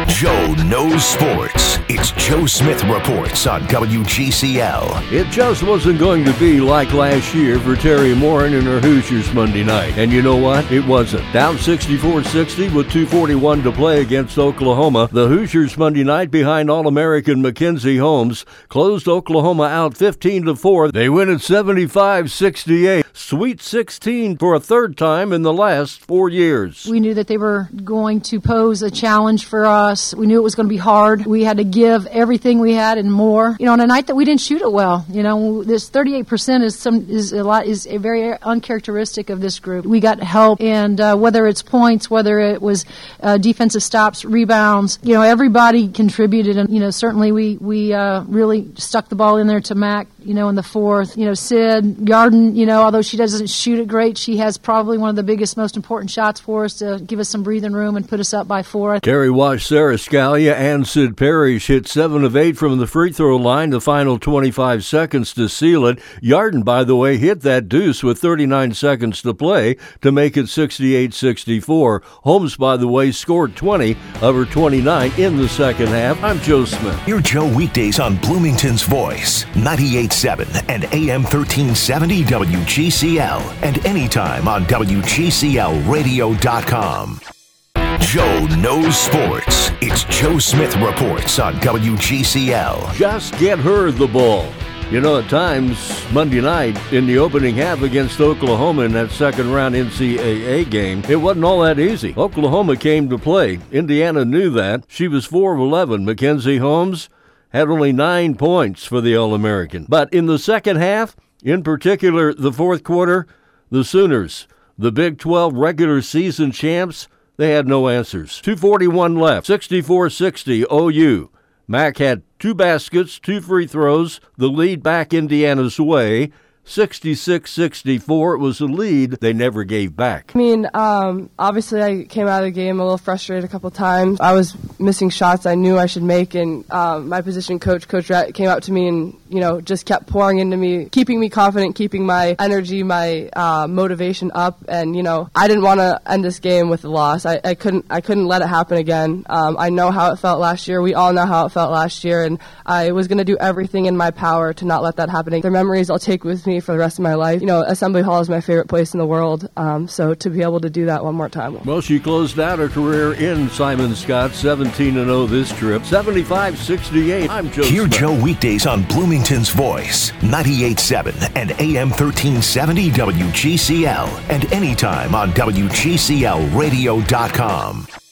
Joe knows sports. It's Joe Smith Reports on WGCL. It just wasn't going to be like last year for Terry Morin and her Hoosiers Monday night. And you know what? It wasn't. Down 64-60 with 2:41 to play against Oklahoma. The Hoosiers Monday night behind All-American Mackenzie Holmes closed Oklahoma out 15-4. They win at 75-68. Sweet 16 for a third time in the last 4 years. We knew that they were going to pose a challenge for us. We knew it was going to be hard. We had to give everything we had and more. You know, on a night that we didn't shoot it well, you know, this 38% is a very uncharacteristic of this group. We got help, and whether it's points, whether it was defensive stops, rebounds, you know, everybody contributed, and you know, certainly we really stuck the ball in there to Mac, you know, in the fourth. You know, Sid Yarden, you know, although she doesn't shoot it great, she has probably one of the biggest, most important shots for us to give us some breathing room and put us up by 4. Terry watched Sarah Scalia and Sid Parrish hit 7 of 8 from the free throw line, the final 25 seconds to seal it. Yarden, by the way, hit that deuce with 39 seconds to play to make it 68-64. Holmes, by the way, scored 20 of her 29 in the second half. I'm Joe Smith. Hear Joe weekdays on Bloomington's Voice, 98.7 and AM 1370 WGCL, and anytime on WGCLradio.com. Joe knows sports. It's Joe Smith Reports on WGCL. Just get her the ball. You know, at times, Monday night in the opening half against Oklahoma in that second-round NCAA game, it wasn't all that easy. Oklahoma came to play. Indiana knew that. She was 4 of 11. Mackenzie Holmes had only 9 points for the All-American. But in the second half, in particular the fourth quarter, the Sooners, the Big 12 regular season champs, they had no answers. 2:41 left, 64-60 OU. Mac had 2 baskets, 2 free throws, the lead back Indiana's way. 66-64, it was a lead they never gave back. I mean, obviously I came out of the game a little frustrated a couple times. I was missing shots I knew I should make, and my position coach, Coach Rhett, came up to me and, you know, just kept pouring into me, keeping me confident, keeping my energy, my motivation up, and, you know, I didn't want to end this game with a loss. I couldn't let it happen again. I know how it felt last year. We all know how it felt last year, and I was going to do everything in my power to not let that happen. The memories I'll take with me for the rest of my life. You know, Assembly Hall is my favorite place in the world, so to be able to do that one more time. Well, she closed out her career in Simon Scott, 17-0 this trip, 75-68. I'm Joe Hear Smith. Joe weekdays on Bloomington's Voice, 98.7 and AM 1370 WGCL, and anytime on WGCLradio.com.